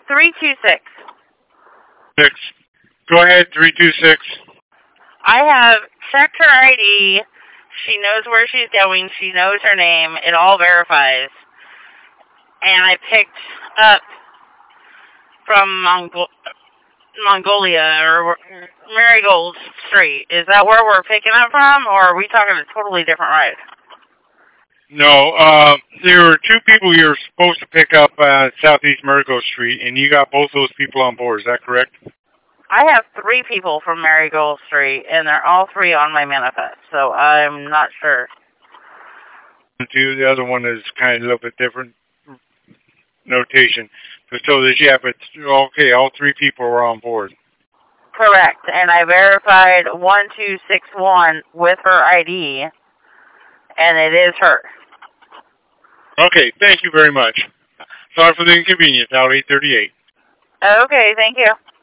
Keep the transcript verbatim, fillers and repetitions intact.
three two six. Six. Go ahead, three two six. I have checked her I D. She knows where she's going. She knows her name. It all verifies. And I picked up from Mongol- Mongolia or Marigold Street. Is that where we're picking up from, or are we talking a totally different ride? No, uh, there were two people you were supposed to pick up at Southeast Marigold Street, and you got both those people on board. Is that correct? I have three people from Marigold Street, and they're all three on my manifest, so I'm not sure. Two, the other one is kind of a little bit different notation. But so this, yeah, but okay, all three people were on board. Correct, and I verified one two six one with her I D, and it is her. Okay, thank you very much. Sorry for the inconvenience, out eight thirty-eight. Okay, thank you.